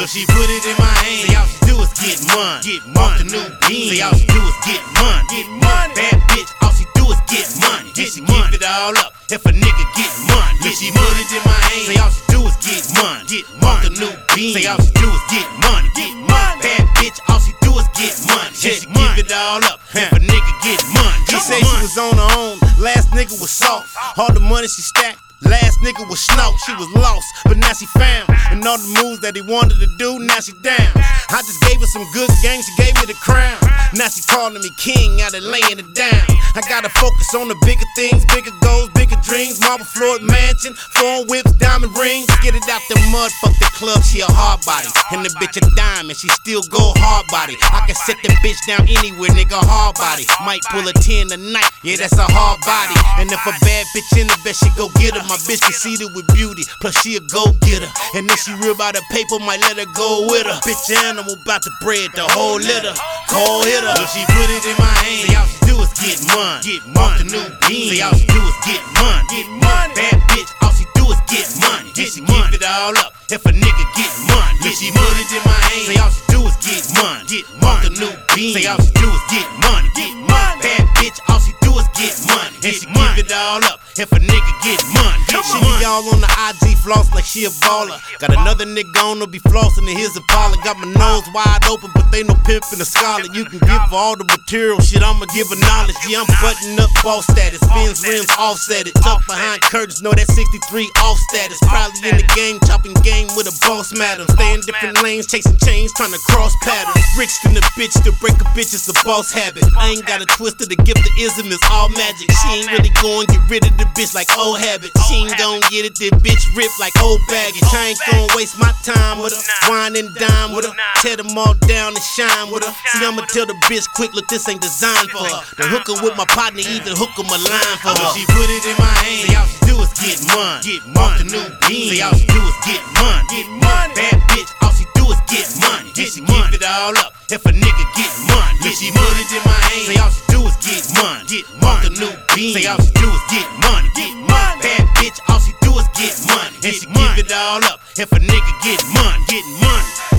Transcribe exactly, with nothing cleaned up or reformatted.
So she put it in my hand. Say all she do is get money. Get money. Off the new bean. Say all she do is get money. Get money. Bad bitch, all she do is get money. Get she give it all up if a nigga get money. If she put it in my hand. Say all she do is get money. Get money. Off the new bean. Say all she do is get money. Get money. Bad bitch, all she do is get money. If she give it all up if a nigga get money. She say she was on her own. Last nigga was soft. All the money she stacked. Last nigga was snow, she was lost, but now she found. And all the moves that he wanted to do, now she down. I just gave her some good game, she gave me the crown. Now she calling me king, out of laying it down. I gotta focus on the bigger things, bigger goals, bigger dreams. Marble floored mansion, four whips, diamond rings. Get it out the mud, fuck the club, she a hard body. And the bitch a diamond, she still go hard body. I can set the bitch down anywhere, nigga, hard body. Might pull a ten tonight, yeah, that's a hard body. And if a bad bitch in the bed, she go get her. My bitch conceited with beauty, plus she a go-getter. And if she real about her paper, might let her go with her. Bitch animal bout to bread the whole litter. Cold hitter. So she put it in my hand. Say all she do is get money. Get money. Off the new bean. Say all she do is get money. Get money. Bad bitch, all she do is get money. Get she give it all up if a nigga get money. If she put it in my hand. Say all she do is get money. Get money. Off the new bean. Say all she do is get money. Get money. Bad bitch, all she do is get money. And she give it all up if a nigga get money. She be all on the I G floss like she a baller. Got another nigga on her be flossing and here's a baller. Got my nose wide open, but they no pimp in the scholar. You can give her all the material, shit, I'ma give her knowledge. Yeah, I'm butting up boss status, fins rims offset it. Tucked behind curtains, know that sixty-three off status. Probably in the game, chopping game with a boss madam. Stay in different lanes, chasing chains, trying to cross patterns. Rich than the bitch, to break a bitch is a boss habit. I ain't got a twist of the gift of ism, it's all magic. She ain't really going get rid of the bitch like old habit. She ain't gon' get it, this bitch rip like old baggage. I ain't gon' waste my time with her, wine and dime with her, tear them all down and shine with her. See, I'ma tell the bitch quick, look, this ain't designed for her. The hooker with my partner, even hook 'em a line for her. She put it in my hand. Say all she do is get money. Get money. Off the new bean. Say all she do is get money. Get money. Bad bitch, all she do is get money. Get she give it all up if a nigga get money. If she put it in my hand. Say all she do is get money. Get money. Off the new bean. Say all she do is get money. Get money. Bad bitch, all she do is get money. And she give it all up if a nigga get money. Get money.